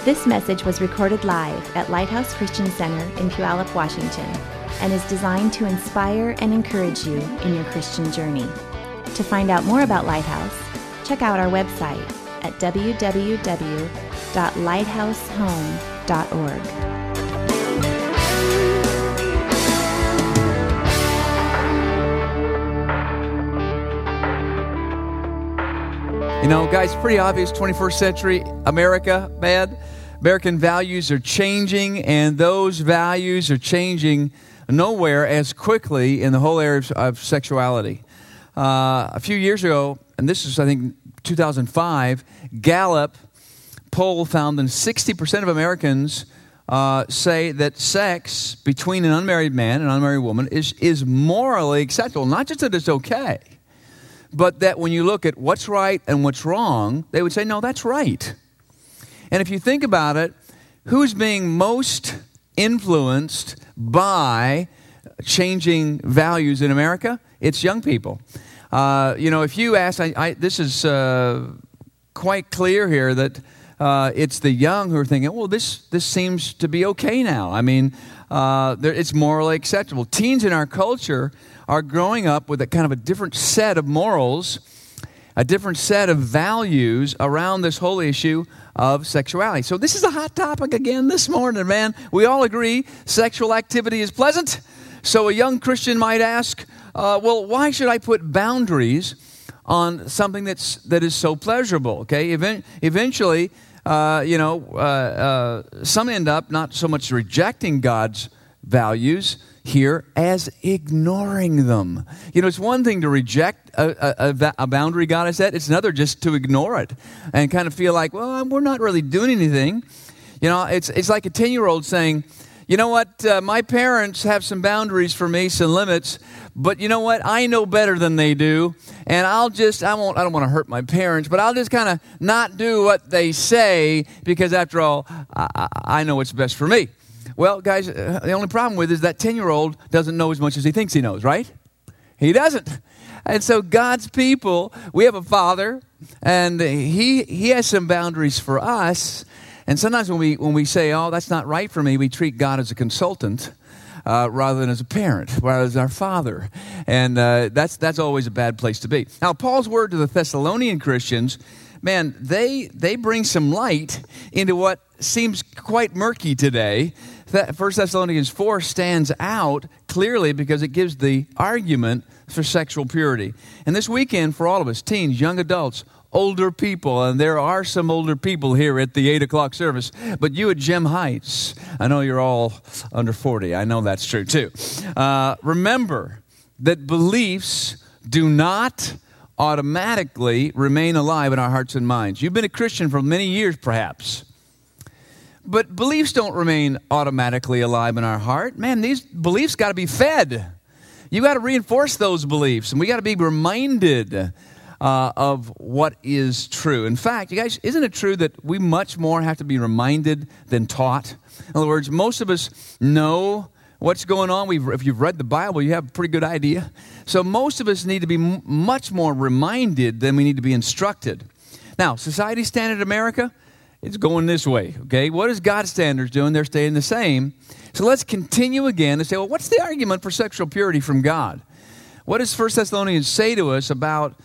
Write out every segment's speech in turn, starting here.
This message was recorded live at Lighthouse Christian Center in Puyallup, Washington, and is designed to inspire and encourage you in your Christian journey. To find out more about Lighthouse, check out our website at www.lighthousehome.org. You know, guys, it's pretty obvious, 21st century America, man. American values are changing, and those values are changing nowhere as quickly in the whole area of sexuality. A few years ago, and this is, I think, 2005, Gallup poll found that 60% of Americans say that sex between an unmarried man and an unmarried woman is morally acceptable. Not just that it's okay, but that when you look at what's right and what's wrong, they would say, no, that's right. And if you think about it, who's being most influenced by changing values in America? It's young people. If you ask, this is quite clear here that it's the young who are thinking, well, this seems to be okay now. I mean, it's morally acceptable. Teens in our culture are growing up with a kind of a different set of morals, a different set of values around this whole issue of sexuality. So this is a hot topic again this morning, man. We all agree sexual activity is pleasant. So a young Christian might ask, well, why should I put boundaries on something that is so pleasurable? Okay, eventually, some end up not so much rejecting God's values here as ignoring them. You know, it's one thing to reject a boundary God has set. It's another just to ignore it and kind of feel like, well, we're not really doing anything. You know, it's like a 10-year-old saying, you know what, my parents have some boundaries for me, some limits, but you know what, I know better than they do, and I don't want to hurt my parents, but I'll just kind of not do what they say because after all, I know what's best for me. Well, guys, the only problem with it is that 10-year-old doesn't know as much as he thinks he knows, right? He doesn't. And so God's people, we have a Father, and He has some boundaries for us. And sometimes when we say, oh, that's not right for me, we treat God as a consultant rather than as a parent, rather as our Father. And that's always a bad place to be. Now, Paul's word to the Thessalonian Christians, man, they bring some light into what seems quite murky today. 1 Thessalonians 4 stands out clearly because it gives the argument for sexual purity. And this weekend, for all of us, teens, young adults, older people, and there are some older people here at the 8 o'clock service, but you at Gem Heights, I know you're all under 40. I know that's true too. Remember that beliefs do not automatically remain alive in our hearts and minds. You've been a Christian for many years, perhaps. But beliefs don't remain automatically alive in our heart. Man, these beliefs got to be fed. You got to reinforce those beliefs, and we got to be reminded of what is true. In fact, you guys, isn't it true that we much more have to be reminded than taught? In other words, most of us know what's going on. If you've read the Bible, you have a pretty good idea. So most of us need to be much more reminded than we need to be instructed. Now, society standard America, it's going this way, okay? What is God's standards doing? They're staying the same. So let's continue again and say, well, what's the argument for sexual purity from God? What does 1 Thessalonians say to us about,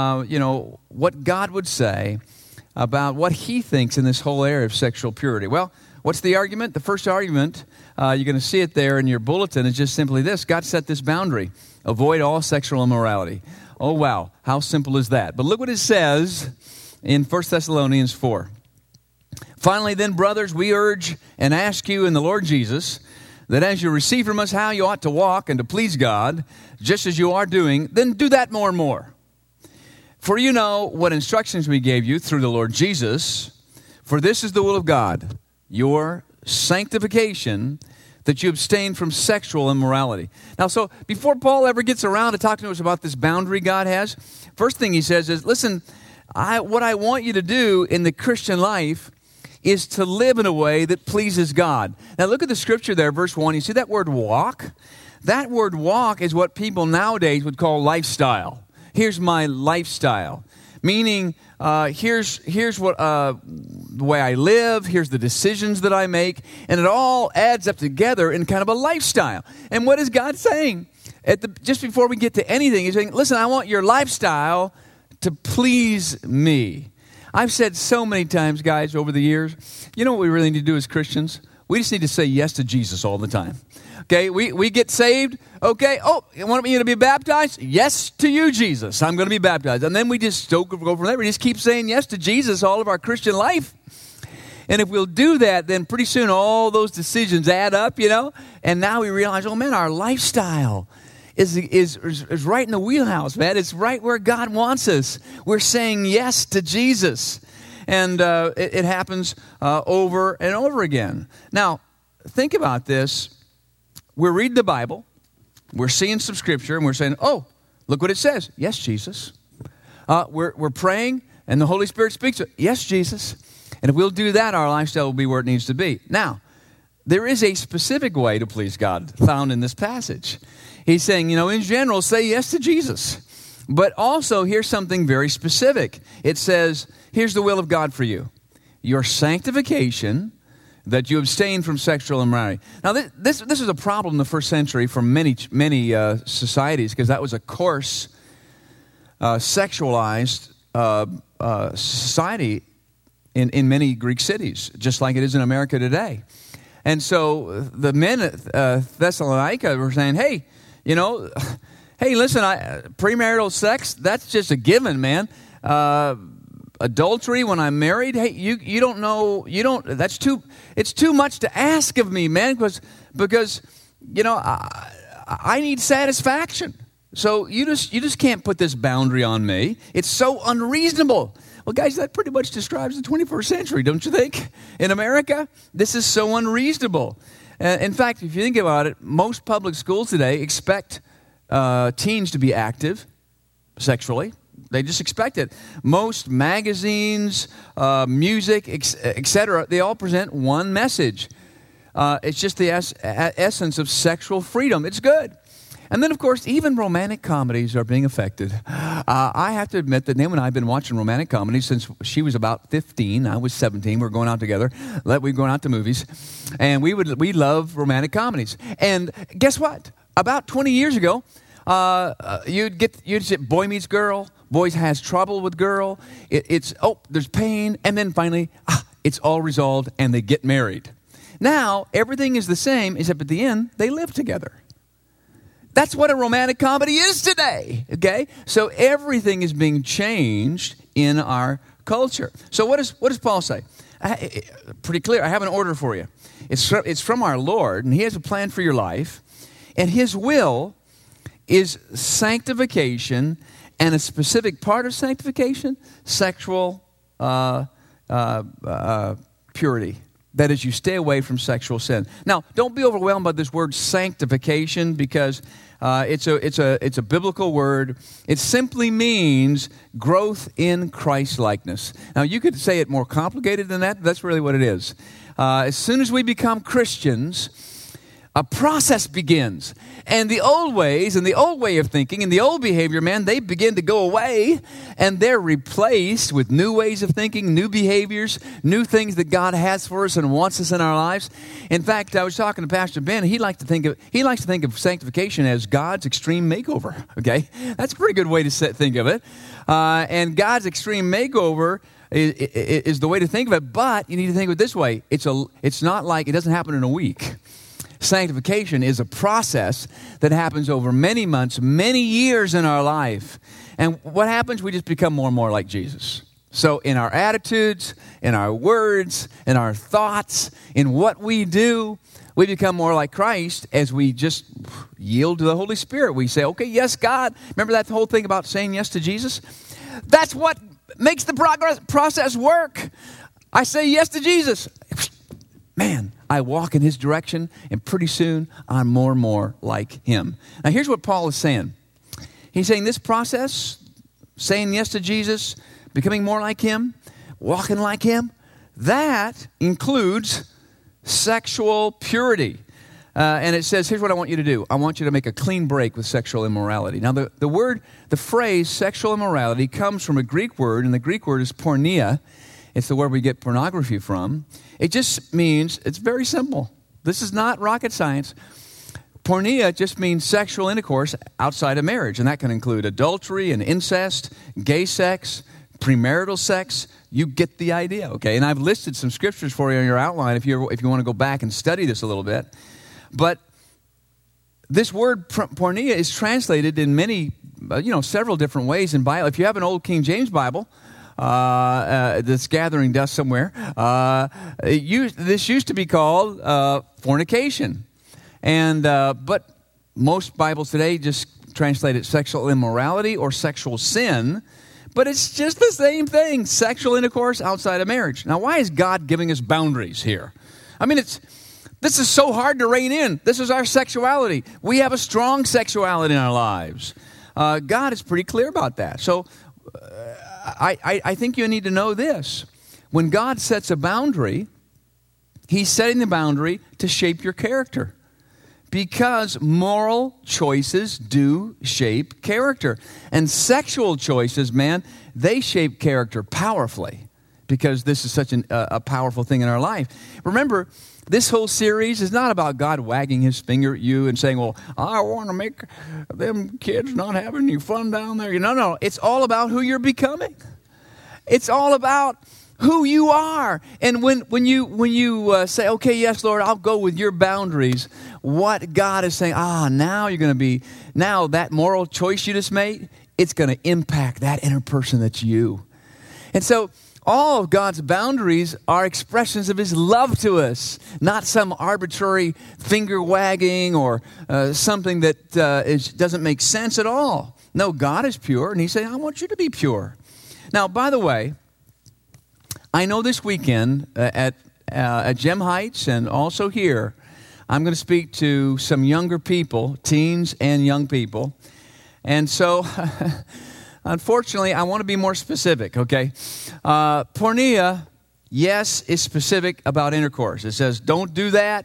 what God would say about what He thinks in this whole area of sexual purity? Well, what's the argument? The first argument, you're going to see it there in your bulletin, is just simply this. God set this boundary. Avoid all sexual immorality. Oh, wow. How simple is that? But look what it says in 1 Thessalonians 4. Finally, then, brothers, we urge and ask you in the Lord Jesus that as you receive from us how you ought to walk and to please God, just as you are doing, then do that more and more. For you know what instructions we gave you through the Lord Jesus. For this is the will of God, your sanctification, that you abstain from sexual immorality. Now, so before Paul ever gets around to talking to us about this boundary God has, first thing he says is, listen, what I want you to do in the Christian life is to live in a way that pleases God. Now look at the scripture there, verse 1. You see that word walk? That word walk is what people nowadays would call lifestyle. Here's my lifestyle. Meaning, here's what the way I live. Here's the decisions that I make. And it all adds up together in kind of a lifestyle. And what is God saying? Just before we get to anything, He's saying, listen, I want your lifestyle to please me. I've said so many times, guys, over the years, you know what we really need to do as Christians? We just need to say yes to Jesus all the time. Okay, we get saved. Okay, you want me to be baptized? Yes to you, Jesus. I'm going to be baptized. And then we just go from there. We just keep saying yes to Jesus all of our Christian life. And if we'll do that, then pretty soon all those decisions add up, and now we realize, oh man, our lifestyle is right in the wheelhouse, man. It's right where God wants us. We're saying yes to Jesus. And it happens over and over again. Now, think about this. We're reading the Bible. We're seeing some scripture, and we're saying, oh, look what it says. Yes, Jesus. We're praying, and the Holy Spirit speaks. Yes, Jesus. And if we'll do that, our lifestyle will be where it needs to be. Now, there is a specific way to please God found in this passage. He's saying, in general, say yes to Jesus. But also, here's something very specific. It says, here's the will of God for you. Your sanctification, that you abstain from sexual immorality. Now, this is a problem in the first century for many societies, because that was a coarse, sexualized society in many Greek cities, just like it is in America today. And so the men at Thessalonica were saying, hey, listen, premarital sex, that's just a given, man. Adultery when I'm married, hey, you don't know, it's too much to ask of me, man, because I need satisfaction. So you just can't put this boundary on me. It's so unreasonable. Well, guys, that pretty much describes the 21st century, don't you think? In America, this is so unreasonable. In fact, if you think about it, most public schools today expect teens to be active sexually. They just expect it. Most magazines, music, etc., they all present one message. It's just the essence of sexual freedom. It's good. And then, of course, even romantic comedies are being affected. I have to admit that Naomi and I have been watching romantic comedies since she was about 15. I was 17. We were going out together. We were going out to movies. And we love romantic comedies. And guess what? About 20 years ago, you'd say boy meets girl, boy has trouble with girl, there's pain, and then finally, it's all resolved, and they get married. Now, everything is the same, except at the end, they live together. That's what a romantic comedy is today, okay? So everything is being changed in our culture. So what does Paul say? Pretty clear. I have an order for you. It's from our Lord, and He has a plan for your life, and His will is sanctification, and a specific part of sanctification, sexual purity. That is, you stay away from sexual sin. Now, don't be overwhelmed by this word sanctification, because it's a biblical word. It simply means growth in Christ-likeness. Now, you could say it more complicated than that, but that's really what it is. As soon as we become Christians, a process begins. And the old ways and the old way of thinking and the old behavior, man, they begin to go away, and they're replaced with new ways of thinking, new behaviors, new things that God has for us and wants us in our lives. In fact, I was talking to Pastor Ben. He likes to think of sanctification as God's extreme makeover. Okay, that's a pretty good way to think of it. And God's extreme makeover is the way to think of it. But you need to think of it this way: it's not like it doesn't happen in a week. Sanctification is a process that happens over many months, many years in our life. And what happens? We just become more and more like Jesus. So in our attitudes, in our words, in our thoughts, in what we do, we become more like Christ as we just yield to the Holy Spirit. We say, okay, yes, God. Remember that whole thing about saying yes to Jesus? That's what makes the process work. I say yes to Jesus. Man, I walk in His direction, and pretty soon I'm more and more like Him. Now, here's what Paul is saying. He's saying this process, saying yes to Jesus, becoming more like Him, walking like Him, that includes sexual purity. And it says, here's what I want you to do. I want you to make a clean break with sexual immorality. Now, the phrase sexual immorality comes from a Greek word, and the Greek word is porneia. It's the word we get pornography from. It just means, it's very simple. This is not rocket science. Porneia just means sexual intercourse outside of marriage, and that can include adultery and incest, gay sex, premarital sex. You get the idea, okay? And I've listed some scriptures for you on your outline if you want to go back and study this a little bit. But this word porneia is translated in many, several different ways in Bible. If you have an old King James Bible that's gathering dust somewhere, this used to be called fornication. And but most Bibles today just translate it sexual immorality or sexual sin, but it's just the same thing, sexual intercourse outside of marriage. Now, why is God giving us boundaries here? I mean, this is so hard to rein in. This is our sexuality. We have a strong sexuality in our lives. God is pretty clear about that. So I think you need to know this. When God sets a boundary, He's setting the boundary to shape your character. Because moral choices do shape character. And sexual choices, man, they shape character powerfully. Because this is such a powerful thing in our life. Remember, this whole series is not about God wagging His finger at you and saying, well, I want to make them kids not having any fun down there. No. It's all about who you're becoming. It's all about who you are. And when you say, okay, yes, Lord, I'll go with your boundaries, what God is saying, now you're going to be, now that moral choice you just made, it's going to impact that inner person that's you. And so all of God's boundaries are expressions of His love to us, not some arbitrary finger wagging or something that doesn't make sense at all. No, God is pure, and He's saying, I want you to be pure. Now, by the way, I know this weekend at Gem Heights and also here, I'm going to speak to some younger people, teens and young people. And so, unfortunately, I want to be more specific, okay? Porneia, yes, is specific about intercourse. It says, don't do that.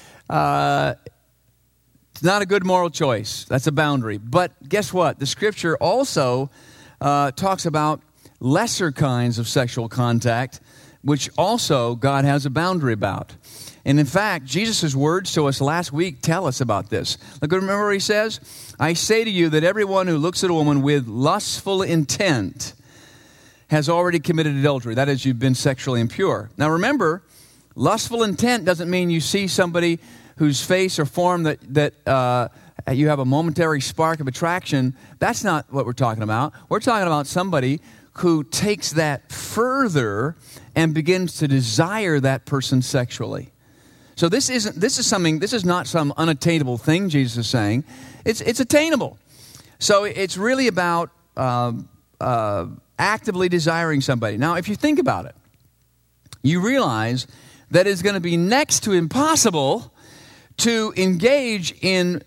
It's not a good moral choice. That's a boundary. But guess what? The Scripture also talks about lesser kinds of sexual contact, which also God has a boundary about. And in fact, Jesus' words to us last week tell us about this. Look, remember what He says? I say to you that everyone who looks at a woman with lustful intent has already committed adultery. That is, you've been sexually impure. Now remember, lustful intent doesn't mean you see somebody whose face or form that you have a momentary spark of attraction. That's not what we're talking about. We're talking about somebody who takes that further and begins to desire that person sexually. So this is not some unattainable thing Jesus is saying. It's attainable. So it's really about actively desiring somebody. Now, if you think about it, you realize that it's going to be next to impossible to engage in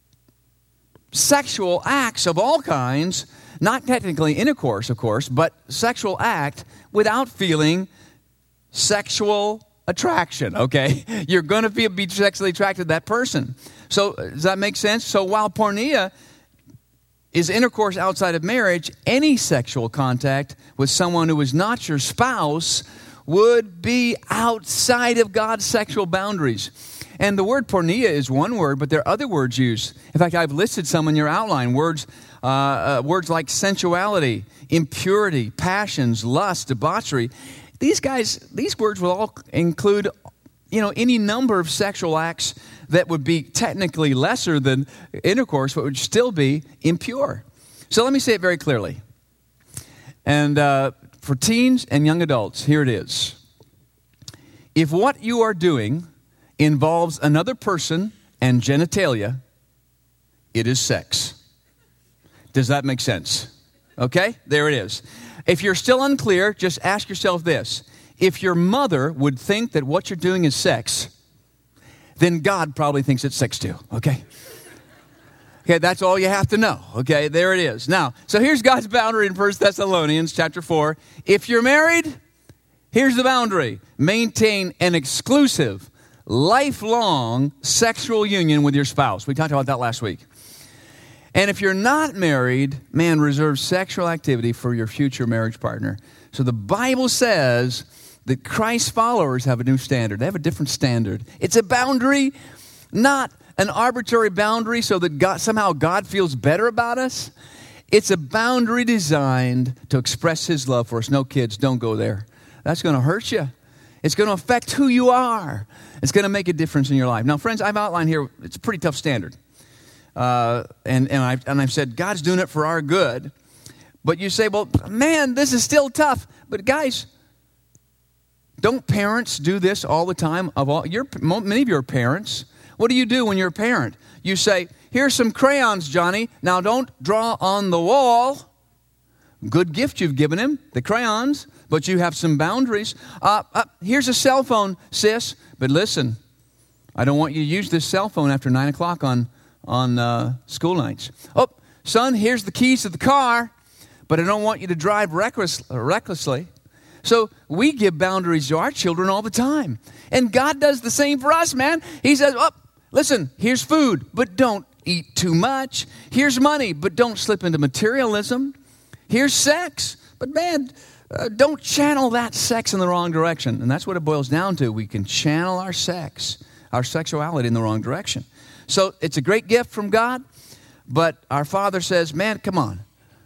sexual acts of all kinds, not technically intercourse, of course, but sexual act without feeling sexual attraction, okay? You're going to be sexually attracted to that person. So does that make sense? So while porneia is intercourse outside of marriage, any sexual contact with someone who is not your spouse would be outside of God's sexual boundaries. And the word porneia is one word, but there are other words used. In fact, I've listed some in your outline. Words like sensuality, impurity, passions, lust, debauchery. These words will all include, any number of sexual acts that would be technically lesser than intercourse, but would still be impure. So let me say it very clearly. And for teens and young adults, here it is. If what you are doing involves another person and genitalia, it is sex. Does that make sense? Okay, there it is. If you're still unclear, just ask yourself this. If your mother would think that what you're doing is sex, then God probably thinks it's sex too, okay? Okay, that's all you have to know, okay? There it is. Now, so here's God's boundary in 1 Thessalonians chapter 4. If you're married, here's the boundary. Maintain an exclusive, lifelong sexual union with your spouse. We talked about that last week. And if you're not married, man, reserve sexual activity for your future marriage partner. So the Bible says that Christ followers have a new standard. They have a different standard. It's a boundary, not an arbitrary boundary so that somehow God feels better about us. It's a boundary designed to express his love for us. No, kids, don't go there. That's going to hurt you. It's going to affect who you are. It's going to make a difference in your life. Now, friends, I've outlined here, it's a pretty tough standard. And I've said, God's doing it for our good. But you say, well, man, this is still tough. But guys, don't parents do this all the time? Many of your parents, what do you do when you're a parent? You say, here's some crayons, Johnny. Now don't draw on the wall. Good gift you've given him, the crayons, but you have some boundaries. Here's a cell phone, sis. But listen, I don't want you to use this cell phone after 9 o'clock on school nights. Oh, son, here's the keys to the car, but I don't want you to drive recklessly. So we give boundaries to our children all the time. And God does the same for us, man. He says, oh, listen, here's food, but don't eat too much. Here's money, but don't slip into materialism. Here's sex, but man, don't channel that sex in the wrong direction. And that's what it boils down to. We can channel our sexuality in the wrong direction. So it's a great gift from God, but our Father says, man, come on.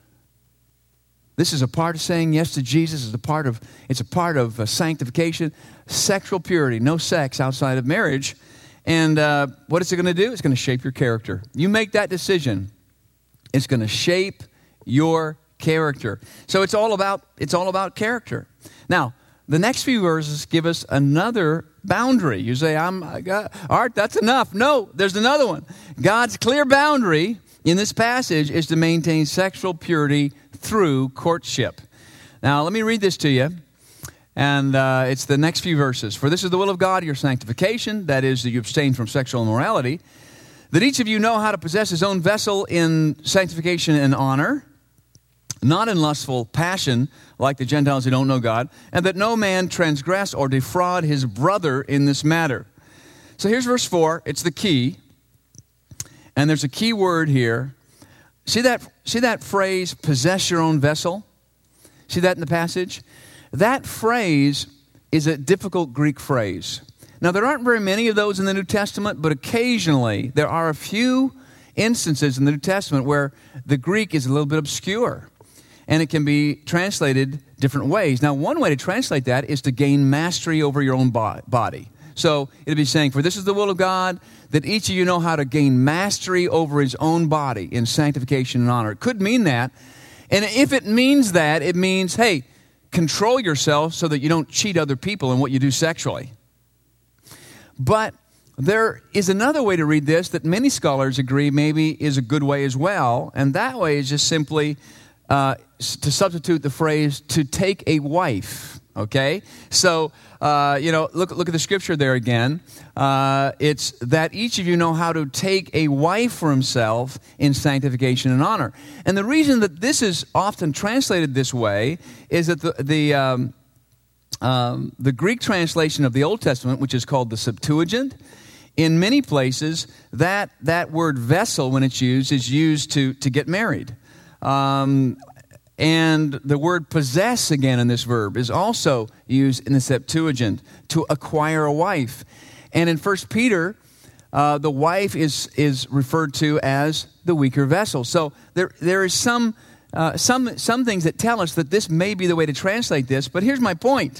This is a part of saying yes to Jesus. It's a part of sanctification, sexual purity, no sex outside of marriage. And what is it going to do? It's going to shape your character. You make that decision, it's going to shape your character. So it's all about character. Now, the next few verses give us another boundary. You say, Art, that's enough. No, there's another one. God's clear boundary in this passage is to maintain sexual purity through courtship. Now, let me read this to you. And it's the next few verses. For this is the will of God, your sanctification, that is, that you abstain from sexual immorality, that each of you know how to possess his own vessel in sanctification and honor, not in lustful passion like the Gentiles who don't know God, and that no man transgress or defraud his brother in this matter. So here's verse 4. It's the key. And there's a key word here. See that phrase, possess your own vessel? See that in the passage? That phrase is a difficult Greek phrase. Now, there aren't very many of those in the New Testament, but occasionally there are a few instances in the New Testament where the Greek is a little bit obscure, and it can be translated different ways. Now, one way to translate that is to gain mastery over your own body. So it'd be saying, for this is the will of God, that each of you know how to gain mastery over his own body in sanctification and honor. It could mean that. And if it means that, it means, hey, control yourself so that you don't cheat other people in what you do sexually. But there is another way to read this that many scholars agree maybe is a good way as well. And that way is just simply to substitute the phrase, to take a wife. Okay? So, look at the scripture there again. It's that each of you know how to take a wife for himself in sanctification and honor. And the reason that this is often translated this way is that the Greek translation of the Old Testament, which is called the Septuagint, in many places, that word vessel, when it's used, is used to get married. And the word possess, again, in this verb, is also used in the Septuagint, to acquire a wife. And in 1 Peter, the wife is referred to as the weaker vessel. So there is some things that tell us that this may be the way to translate this. But here's my point.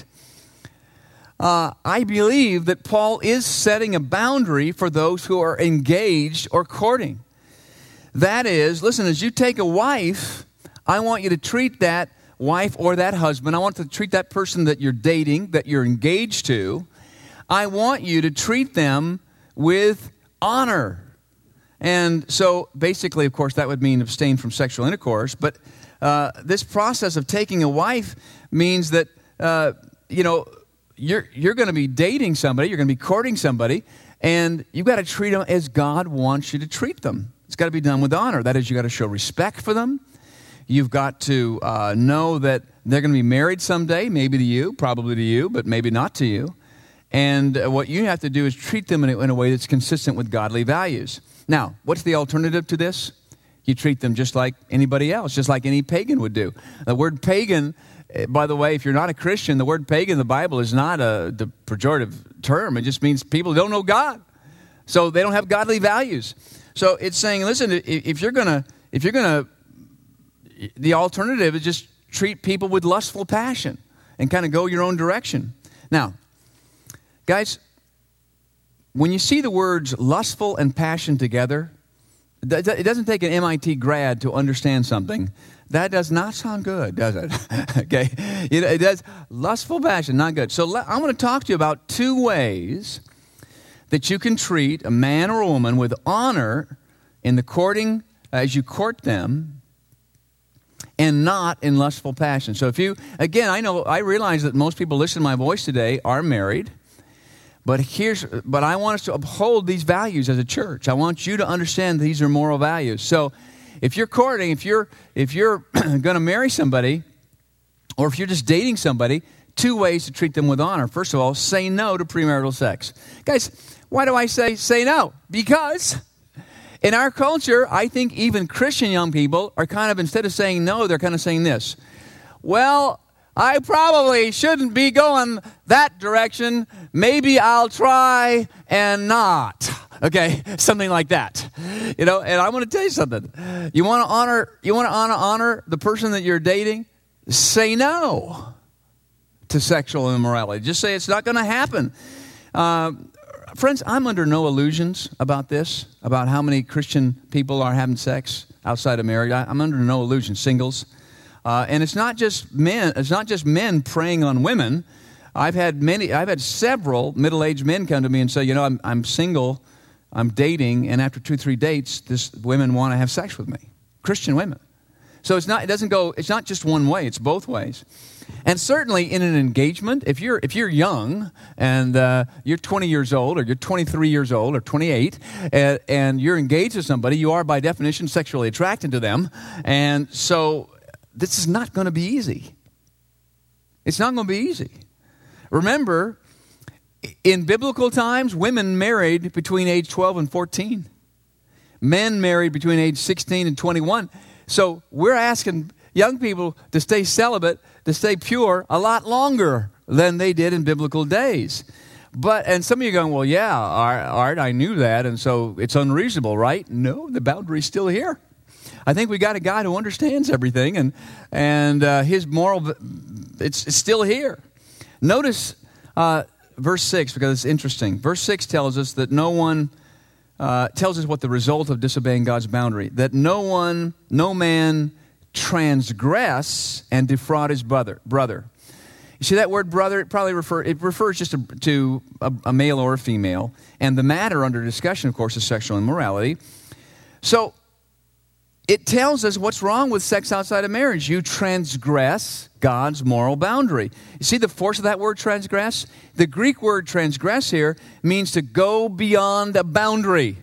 I believe that Paul is setting a boundary for those who are engaged or courting. That is, listen, as you take a wife, I want you to treat that wife or that husband, I want to treat that person that you're dating, that you're engaged to, I want you to treat them with honor. And so basically, of course, that would mean abstain from sexual intercourse. But this process of taking a wife means that, you're going to be dating somebody, you're going to be courting somebody, and you've got to treat them as God wants you to treat them. It's got to be done with honor. That is, you've got to show respect for them. You've got to know that they're going to be married someday, maybe to you, probably to you, but maybe not to you. And what you have to do is treat them in a way that's consistent with godly values. Now, what's the alternative to this? You treat them just like anybody else, just like any pagan would do. The word pagan By the way, if you're not a Christian, the word pagan in the Bible is not the pejorative term. It just means people who don't know God. So they don't have godly values. So it's saying, listen, if you're gonna, the alternative is just treat people with lustful passion and kind of go your own direction. Now, guys, when you see the words lustful and passion together, it doesn't take an MIT grad to understand something. That does not sound good, does it? Okay, it does. Lustful passion, not good. So I'm going to talk to you about 2 ways that you can treat a man or a woman with honor in the courting, as you court them, and not in lustful passion. So I realize that most people listening to my voice today are married, but I want us to uphold these values as a church. I want you to understand these are moral values. So if you're courting, if you're going to marry somebody, or if you're just dating somebody, 2 ways to treat them with honor. First of all, say no to premarital sex. Guys, why do I say no? Because in our culture, I think even Christian young people are kind of, instead of saying no, they're kind of saying this. Well, I probably shouldn't be going that direction. Maybe I'll try and not. Okay, something like that. And I want to tell you something. You want to honor the person that you're dating? Say no to sexual immorality. Just say it's not going to happen. Friends, I'm under no illusions about this, about how many Christian people are having sex outside of marriage. I'm under no illusions, singles. And it's not just men. It's not just men preying on women. I've had several middle-aged men come to me and say, I'm single, I'm dating, and after 2-3 dates, women want to have sex with me. Christian women. So it's not just one way, it's both ways. And certainly in an engagement, if you're young and you're 20 years old, or you're 23 years old, or 28, and you're engaged to somebody, you are by definition sexually attracted to them. And so this is not going to be easy. It's not going to be easy. Remember, in biblical times, women married between age 12 and 14. Men married between age 16 and 21. So we're asking young people to stay celibate, to stay pure a lot longer than they did in biblical days. And some of you are going, well, yeah, Art, I knew that, and so it's unreasonable, right? No, the boundary's still here. I think we got a guy who understands everything, and his moral, it's still here. Notice verse 6, because it's interesting. Verse 6 tells us that tells us what the result of disobeying God's boundary, that no man transgress and defraud his brother. You see that word brother, it refers just to a male or a female, and the matter under discussion, of course, is sexual immorality. So it tells us what's wrong with sex outside of marriage. You transgress God's moral boundary. You see the force of that word transgress? The Greek word transgress here means to go beyond a boundary.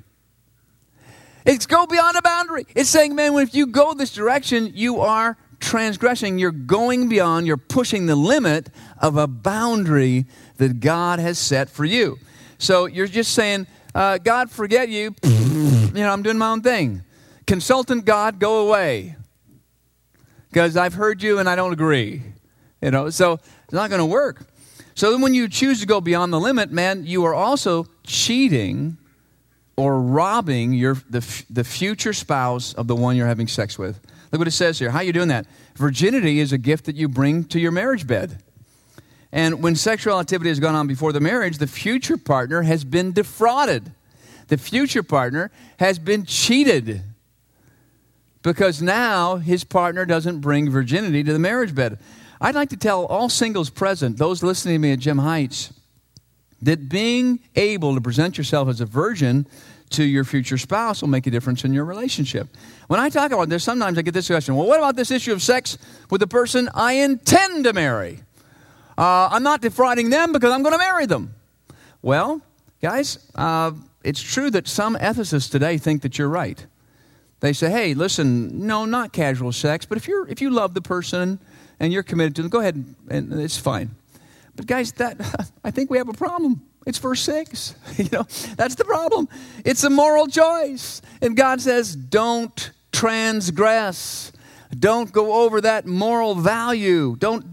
It's go beyond a boundary. It's saying, man, if you go this direction, you are transgressing. You're going beyond, you're pushing the limit of a boundary that God has set for you. So you're just saying, God, forget you. I'm doing my own thing. Consultant God, go away. Because I've heard you and I don't agree. So it's not going to work. So then when you choose to go beyond the limit, man, you are also cheating or robbing the future spouse of the one you're having sex with. Look what it says here. How are you doing that? Virginity is a gift that you bring to your marriage bed. And when sexual activity has gone on before the marriage, the future partner has been defrauded. The future partner has been cheated. Because now his partner doesn't bring virginity to the marriage bed. I'd like to tell all singles present, those listening to me at Gem Heights, that being able to present yourself as a virgin to your future spouse will make a difference in your relationship. When I talk about this, sometimes I get this question, well, what about this issue of sex with the person I intend to marry? I'm not defrauding them because I'm going to marry them. Well, guys, it's true that some ethicists today think that you're right. They say, hey, listen, no, not casual sex, but if you love the person and you're committed to them, go ahead and it's fine. But guys, I think we have a problem. It's verse 6. That's the problem. It's a moral choice. And God says, don't transgress. Don't go over that moral value. Don't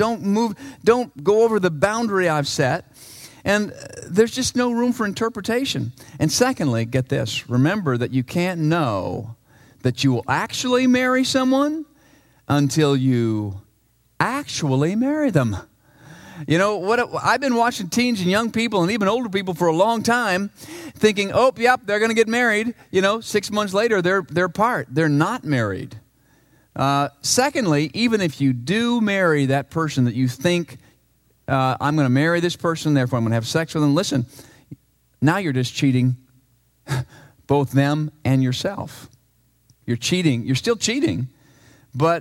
go over the boundary I've set. And there's just no room for interpretation. And secondly, get this, remember that you can't know that you will actually marry someone until you actually marry them. You know, I've been watching teens and young people and even older people for a long time thinking, oh, yep, they're going to get married. 6 months later, they're apart. They're not married. Secondly, even if you do marry that person that you think, I'm going to marry this person, therefore I'm going to have sex with them. Listen, now you're just cheating both them and yourself. You're cheating. You're still cheating. But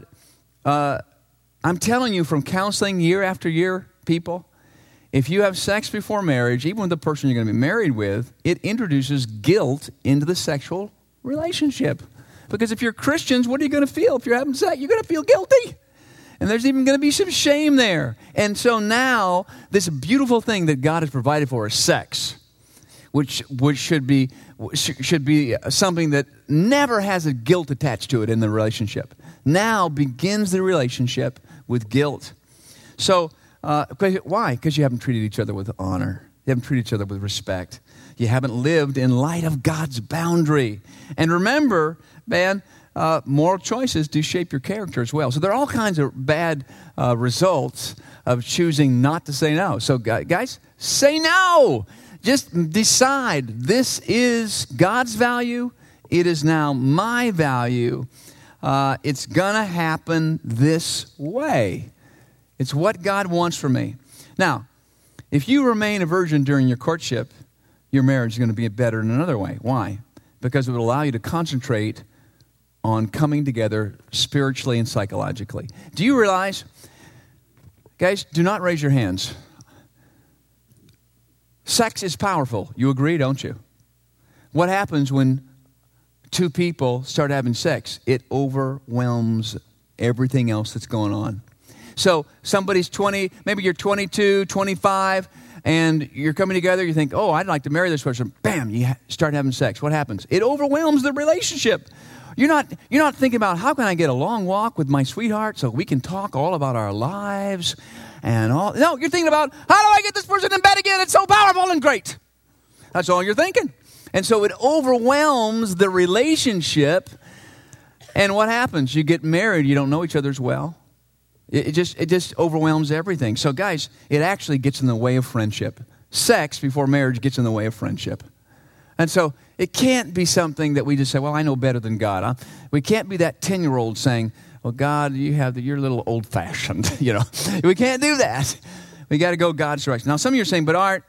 I'm telling you from counseling year after year, people, if you have sex before marriage, even with the person you're going to be married with, it introduces guilt into the sexual relationship. Because if you're Christians, what are you going to feel? If you're having sex, you're going to feel guilty. And there's even going to be some shame there. And so now, this beautiful thing that God has provided for us, sex, which should be something that never has a guilt attached to it in the relationship, now begins the relationship with guilt. So, why? Because you haven't treated each other with honor. You haven't treated each other with respect. You haven't lived in light of God's boundary. And remember, man, moral choices do shape your character as well. So there are all kinds of bad results of choosing not to say no. So guys, say no. Just decide this is God's value. It is now my value. It's going to happen this way. It's what God wants for me. Now, if you remain a virgin during your courtship, your marriage is going to be better in another way. Why? Because it will allow you to concentrate on coming together spiritually and psychologically. Do you realize, guys, do not raise your hands. Sex is powerful. You agree, don't you? What happens when two people start having sex? It overwhelms everything else that's going on. So somebody's 20, maybe you're 22, 25, and you're coming together, you think, oh, I'd like to marry this person. Bam, you start having sex. What happens? It overwhelms the relationship. You're not thinking about how can I get a long walk with my sweetheart so we can talk all about our lives and all. No, you're thinking about how do I get this person in bed again? It's so powerful and great. That's all you're thinking. And so it overwhelms the relationship. And what happens? You get married, you don't know each other as well. It just overwhelms everything. So guys, it actually gets in the way of friendship. Sex before marriage gets in the way of friendship. And so it can't be something that we just say, well, I know better than God. Huh? We can't be that 10-year-old saying, well, God, you're a little old-fashioned. We can't do that. We got to go God's direction. Now, some of you are saying, but Art,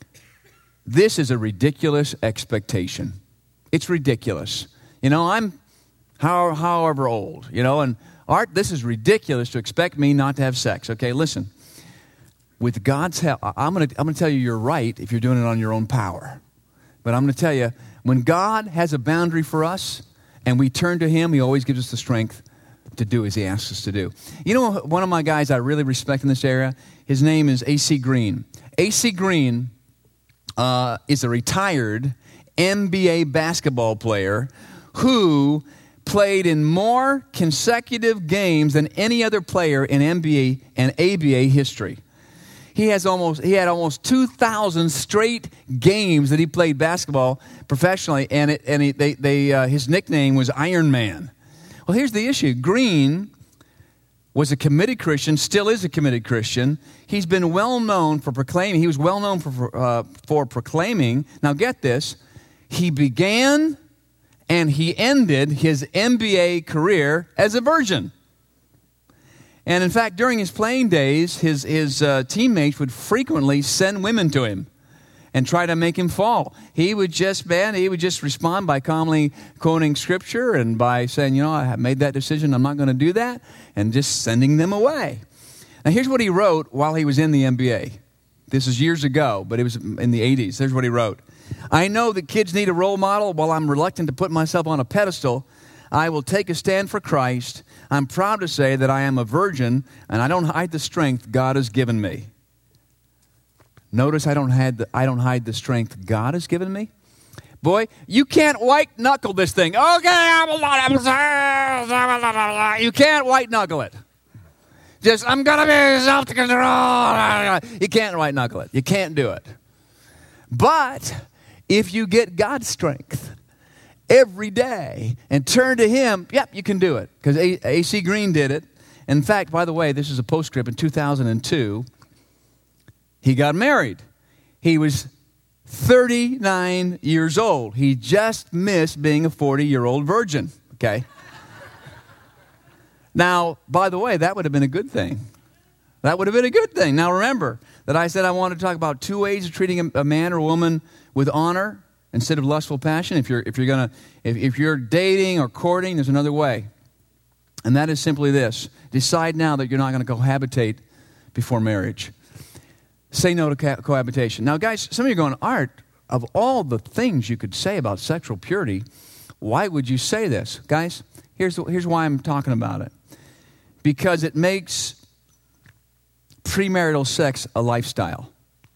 this is a ridiculous expectation. It's ridiculous. I'm however old, and Art, this is ridiculous to expect me not to have sex. Okay, listen. With God's help, I'm going to tell you you're right if you're doing it on your own power. But I'm going to tell you, when God has a boundary for us and we turn to Him, He always gives us the strength to do as He asks us to do. You know, one of my guys I really respect in this area, his name is A.C. Green. A.C. Green is a retired NBA basketball player who played in more consecutive games than any other player in NBA and ABA history. He had almost 2,000 straight games that he played basketball professionally, and his nickname was Iron Man. Well, here's the issue. Green was a committed Christian, still is a committed Christian. He's been well known for proclaiming. He was well known for proclaiming. Now get this. He began and he ended his NBA career as a virgin. And in fact, during his playing days, his teammates would frequently send women to him and try to make him fall. He would just respond by calmly quoting Scripture and by saying, I have made that decision, I'm not going to do that, and just sending them away. Now, here's what he wrote while he was in the NBA. This is years ago, but it was in the 80s. Here's what he wrote. I know that kids need a role model. While I'm reluctant to put myself on a pedestal, I will take a stand for Christ. I'm proud to say that I am a virgin, and I don't hide the strength God has given me. Notice I don't hide the strength God has given me. Boy, you can't white knuckle this thing. Okay, you can't white knuckle it. Just, I'm going to be self-control. You can't white knuckle it. You can't do it. But if you get God's strength every day and turn to Him, yep, you can do it. Because A.C. Green did it. In fact, by the way, this is a postscript. In 2002, he got married. He was 39 years old. He just missed being a 40-year-old virgin, okay? Now, by the way, that would have been a good thing. That would have been a good thing. Now, remember that I said I wanted to talk about 2 ways of treating a man or woman with honor instead of lustful passion. If you're dating or courting, there's another way. And that is simply this. Decide now that you're not going to cohabitate before marriage. Say no to cohabitation. Now, guys, some of you are going, Art, of all the things you could say about sexual purity, why would you say this? Guys, here's why I'm talking about it. Because it makes premarital sex a lifestyle.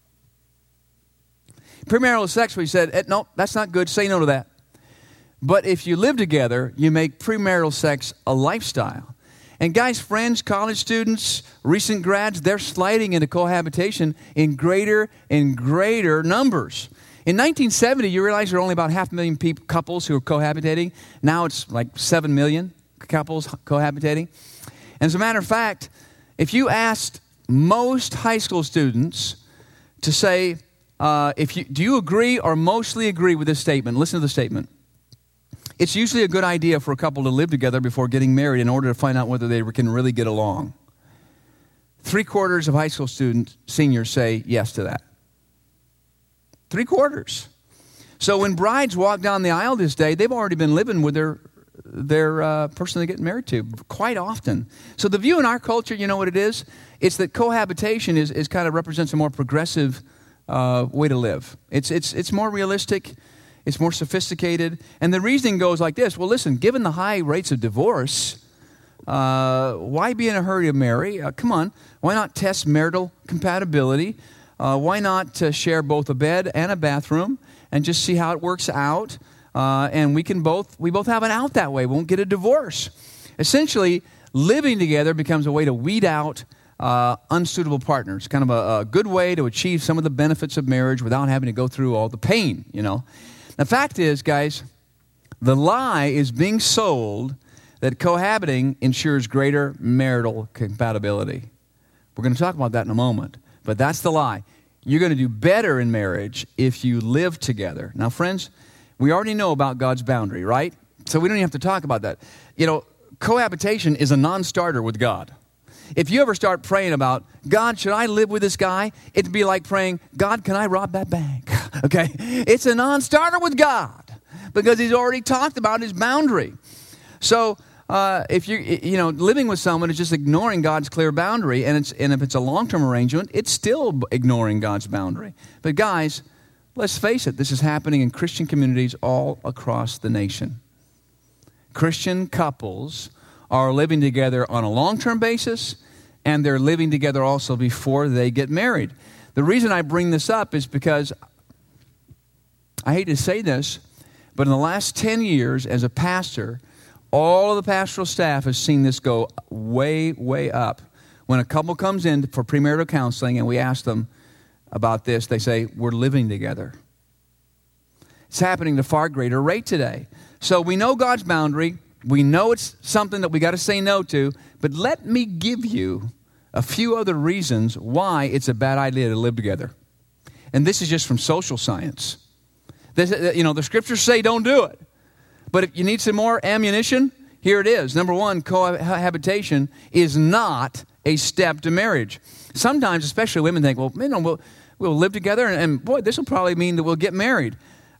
Premarital sex, we said, no, that's not good. Say no to that. But if you live together, you make premarital sex a lifestyle. And guys, friends, college students, recent grads, they're sliding into cohabitation in greater and greater numbers. In 1970, you realize there were only about 500,000 couples who were cohabitating. Now it's like 7 million couples cohabitating. And as a matter of fact, if you asked most high school students to say, do you agree or mostly agree with this statement? Listen to the statement. It's usually a good idea for a couple to live together before getting married in order to find out whether they can really get along. 3/4 of high school seniors say yes to that. 3/4. So when brides walk down the aisle this day, they've already been living with their person they're getting married to quite often. So the view in our culture, you know what it is? It's that cohabitation is kind of represents a more progressive way to live. It's more realistic. It's more sophisticated. And the reasoning goes like this. Well, listen, given the high rates of divorce, why be in a hurry to marry? Come on. Why not test marital compatibility? Why not share both a bed and a bathroom and just see how it works out? And we both have an out that way. We won't get a divorce. Essentially, living together becomes a way to weed out unsuitable partners. Kind of a good way to achieve some of the benefits of marriage without having to go through all the pain, you know. The fact is, guys, the lie is being sold that cohabiting ensures greater marital compatibility. We're going to talk about that in a moment, but that's the lie. You're going to do better in marriage if you live together. Now, friends, we already know about God's boundary, right? So we don't even have to talk about that. You know, cohabitation is a non-starter with God. If you ever start praying about, God, should I live with this guy? It'd be like praying, God, can I rob that bank? Okay? It's a non-starter with God because He's already talked about His boundary. So if you're living with someone is just ignoring God's clear boundary, and if it's a long-term arrangement, it's still ignoring God's boundary. But guys, let's face it, this is happening in Christian communities all across the nation. Christian couples are living together on a long-term basis, and they're living together also before they get married. The reason I bring this up is because, I hate to say this, but in the last 10 years as a pastor, all of the pastoral staff has seen this go way, way up. When a couple comes in for premarital counseling and we ask them about this, they say, we're living together. It's happening at a far greater rate today. So we know God's boundary. We know it's something that we got to say no to, but let me give you a few other reasons why it's a bad idea to live together. And this is just from social science. The scriptures say don't do it. But if you need some more ammunition, here it is. Number one, cohabitation is not a step to marriage. Sometimes, especially women think, well, we'll live together, and boy, this will probably mean that we'll get married.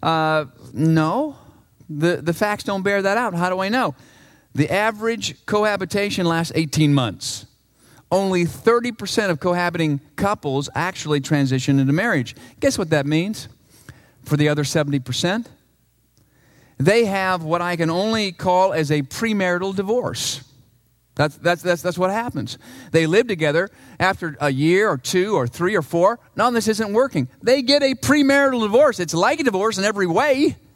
No. The facts don't bear that out. How do I know? The average cohabitation lasts 18 months. Only 30% of cohabiting couples actually transition into marriage. Guess what that means? For the other 70%, they have what I can only call as a premarital divorce. That's what happens. They live together after a year or 2 or 3 or 4. No, this isn't working. They get a premarital divorce. It's like a divorce in every way,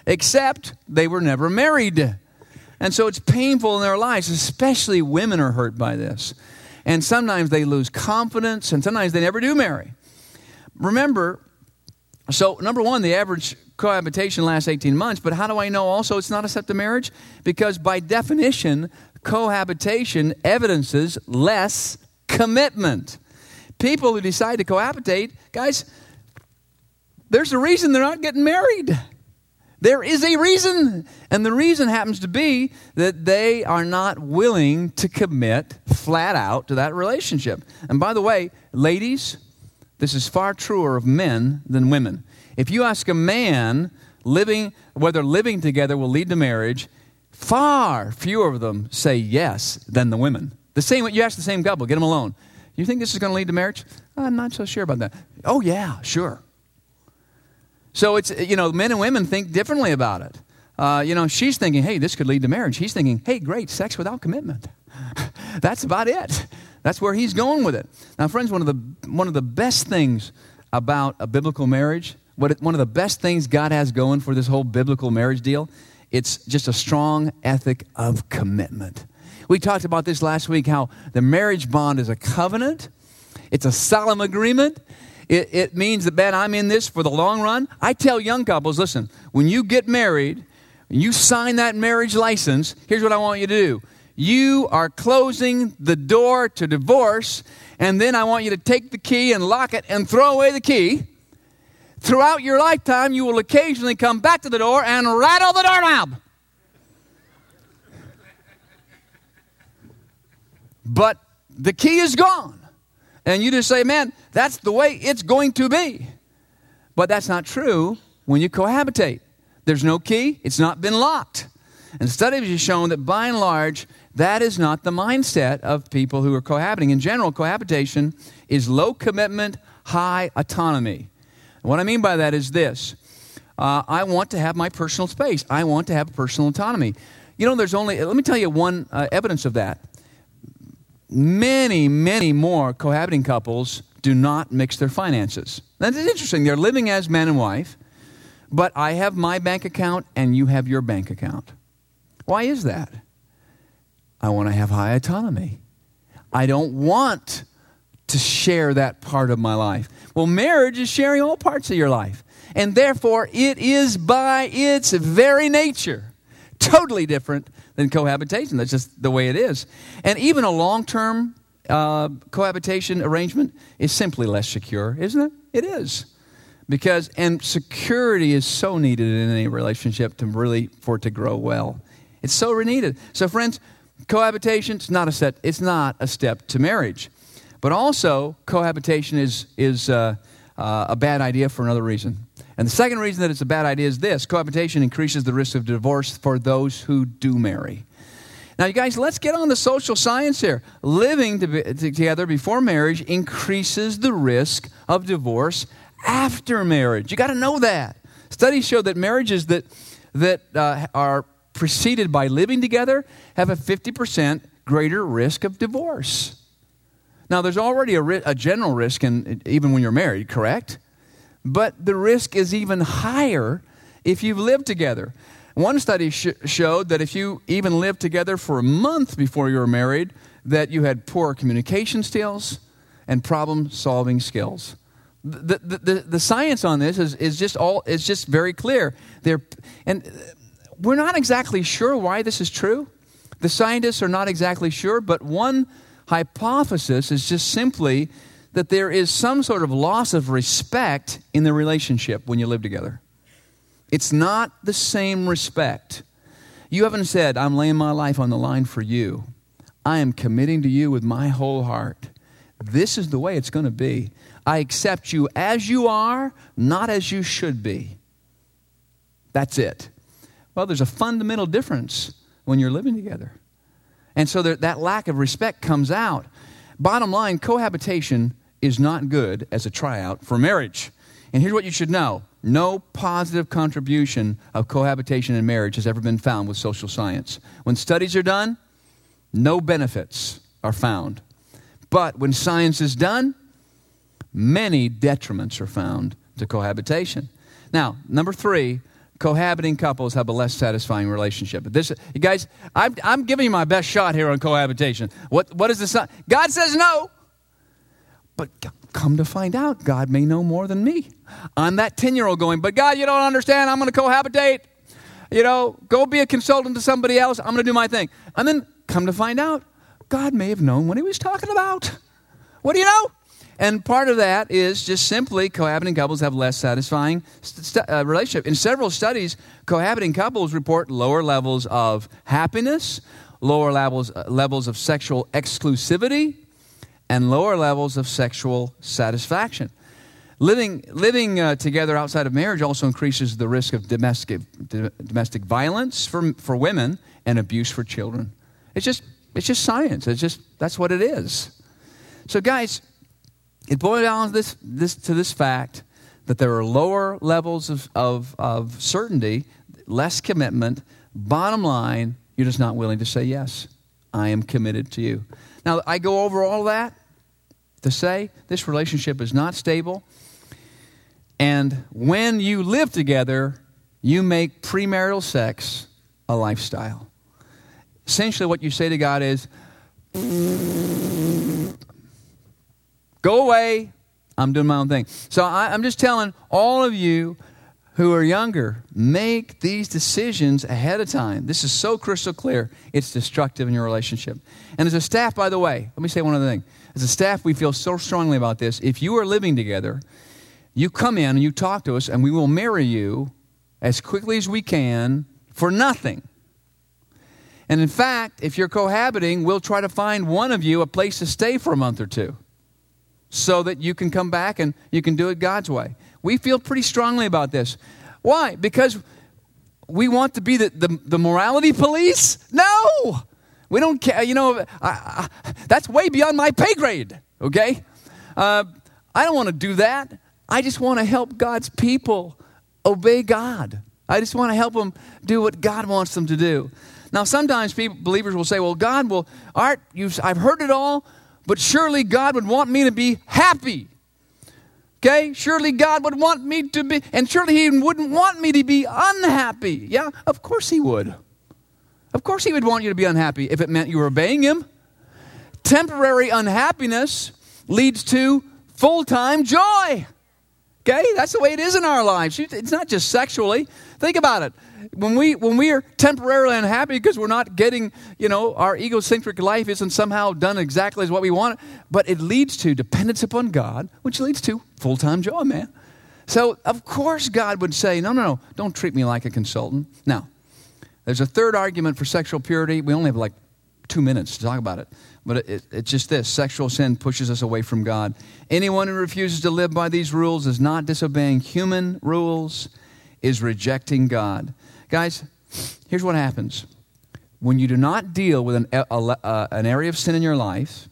except they were never married. And so it's painful in their lives, especially women are hurt by this. And sometimes they lose confidence, and sometimes they never do marry. Remember, so number one, the average cohabitation lasts 18 months, but how do I know also it's not a step to marriage? Because by definition, cohabitation evidences less commitment. People who decide to cohabitate, guys, there's a reason they're not getting married. There is a reason. And the reason happens to be that they are not willing to commit flat out to that relationship. And by the way, ladies, this is far truer of men than women. If you ask a man whether living together will lead to marriage, far fewer of them say yes than the women. You ask the same couple, get them alone. You think this is going to lead to marriage? I'm not so sure about that. Oh yeah, sure. So it's, men and women think differently about it. She's thinking, hey, this could lead to marriage. He's thinking, hey, great, sex without commitment. That's about it. That's where he's going with it. Now, friends, one of the best things about a biblical marriage, one of the best things God has going for this whole biblical marriage deal, it's just a strong ethic of commitment. We talked about this last week, how the marriage bond is a covenant. It's a solemn agreement. It means that, man, I'm in this for the long run. I tell young couples, listen, when you get married, when you sign that marriage license, here's what I want you to do. You are closing the door to divorce, and then I want you to take the key and lock it and throw away the key. Throughout your lifetime, you will occasionally come back to the door and rattle the doorknob. But the key is gone. And you just say, man, that's the way it's going to be. But that's not true when you cohabitate. There's no key. It's not been locked. And studies have shown that by and large, that is not the mindset of people who are cohabiting. In general, cohabitation is low commitment, high autonomy. And what I mean by that is this. I want to have my personal space. I want to have personal autonomy. Let me tell you one evidence of that. Many, many more cohabiting couples do not mix their finances. That's interesting. They're living as man and wife, but I have my bank account and you have your bank account. Why is that? I want to have high autonomy. I don't want to share that part of my life. Well, marriage is sharing all parts of your life, and therefore it is by its very nature totally different than cohabitation. That's just the way it is. And even a long-term cohabitation arrangement is simply less secure, isn't it? It is. And security is so needed in any relationship for it to grow well. It's so needed. So friends, cohabitation it's not a step to marriage. But also, cohabitation is a bad idea for another reason. And the second reason that it's a bad idea is this. Cohabitation increases the risk of divorce for those who do marry. Now, you guys, let's get on the social science here. Living together before marriage increases the risk of divorce after marriage. You got to know that. Studies show that marriages that are preceded by living together have a 50% greater risk of divorce. Now, there's already a general risk even when you're married, correct? But the risk is even higher if you've lived together. One study showed that if you even lived together for a month before you were married, that you had poor communication skills and problem-solving skills. The science on this is just very clear. And we're not exactly sure why this is true. The scientists are not exactly sure, but one hypothesis is just simply that there is some sort of loss of respect in the relationship when you live together. It's not the same respect. You haven't said, I'm laying my life on the line for you. I am committing to you with my whole heart. This is the way it's going to be. I accept you as you are, not as you should be. That's it. Well, there's a fundamental difference when you're living together. And so that lack of respect comes out. Bottom line, cohabitation is not good as a tryout for marriage. And here's what you should know. No positive contribution of cohabitation in marriage has ever been found with social science. When studies are done, no benefits are found. But when science is done, many detriments are found to cohabitation. Now, number 3, cohabiting couples have a less satisfying relationship. But this, you guys, I'm giving you my best shot here on cohabitation. What is the sign? God says no. But come to find out, God may know more than me. I'm that 10-year-old going, but God, you don't understand. I'm going to cohabitate. Go be a consultant to somebody else. I'm going to do my thing. And then come to find out, God may have known what he was talking about. What do you know? And part of that is just simply cohabiting couples have less satisfying relationship. In several studies, cohabiting couples report lower levels of happiness, lower levels of sexual exclusivity, and lower levels of sexual satisfaction. Living together outside of marriage also increases the risk of domestic violence for women and abuse for children. It's just science. That's what it is. So, guys, it boils down to this fact that there are lower levels of certainty, less commitment. Bottom line, you're just not willing to say yes. I am committed to you. Now, I go over all that to say this relationship is not stable. And when you live together, you make premarital sex a lifestyle. Essentially what you say to God is, go away, I'm doing my own thing. So I'm just telling all of you who are younger, make these decisions ahead of time. This is so crystal clear. It's destructive in your relationship. And as a staff, by the way, let me say one other thing. As a staff, we feel so strongly about this. If you are living together, you come in and you talk to us, and we will marry you as quickly as we can for nothing. And in fact, if you're cohabiting, we'll try to find one of you a place to stay for a month or two so that you can come back and you can do it God's way. We feel pretty strongly about this. Why? Because we want to be the morality police? No! We don't care. That's way beyond my pay grade, okay? I don't want to do that. I just want to help God's people obey God. I just want to help them do what God wants them to do. Now, sometimes believers will say, well, God will, Art, I've heard it all, but surely God would want me to be happy. Okay? Surely God would want me to be, and surely he wouldn't want me to be unhappy. Yeah, of course he would. Of course he would want you to be unhappy if it meant you were obeying him. Temporary unhappiness leads to full-time joy. Okay? That's the way it is in our lives. It's not just sexually. Think about it. When we are temporarily unhappy because we're not getting, our egocentric life isn't somehow done exactly as what we want, but it leads to dependence upon God, which leads to full-time joy, man. So, of course, God would say, no, don't treat me like a consultant. Now, there's a third argument for sexual purity. We only have like 2 minutes to talk about it. But it's just this. Sexual sin pushes us away from God. Anyone who refuses to live by these rules is not disobeying human rules, is rejecting God. Guys, here's what happens. When you do not deal with an area of sin in your life,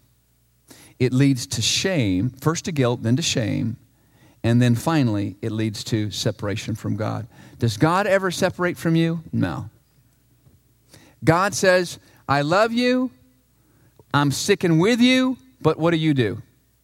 it leads to shame, first to guilt, then to shame, and then finally it leads to separation from God. Does God ever separate from you? No. God says, I love you, I'm sticking with you, but what do?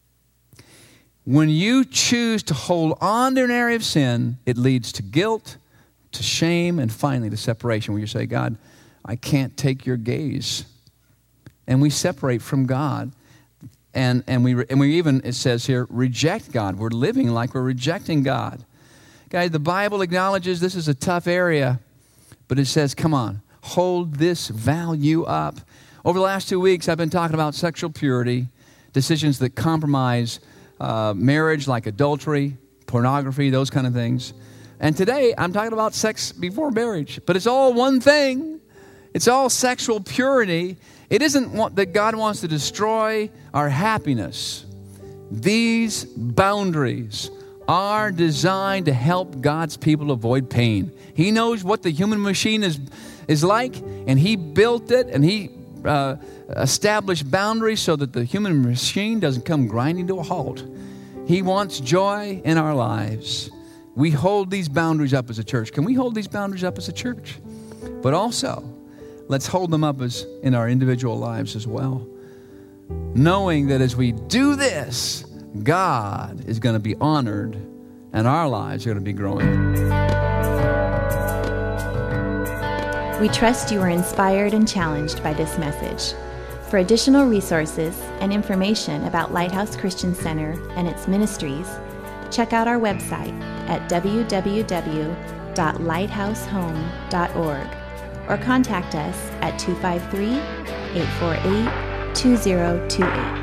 When you choose to hold on to an area of sin, it leads to guilt, to shame, and finally to separation, where you say, God, I can't take your gaze. And we separate from God. And we even, it says here, reject God. We're living like we're rejecting God. Guys, the Bible acknowledges this is a tough area, but it says, come on, hold this value up. Over the last 2 weeks, I've been talking about sexual purity, decisions that compromise marriage like adultery, pornography, those kind of things. And today, I'm talking about sex before marriage. But it's all one thing. It's all sexual purity. It isn't that God wants to destroy our happiness. These boundaries are designed to help God's people avoid pain. He knows what the human machine is like, and he built it, and he established boundaries so that the human machine doesn't come grinding to a halt. He wants joy in our lives. We hold these boundaries up as a church. Can we hold these boundaries up as a church? But also, let's hold them up as in our individual lives as well. Knowing that as we do this, God is going to be honored and our lives are going to be growing. We trust you are inspired and challenged by this message. For additional resources and information about Lighthouse Christian Center and its ministries, check out our website at www.lighthousehome.org or contact us at 253-848-2028.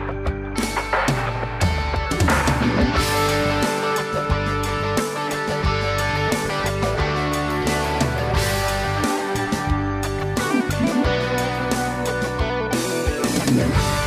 Yeah.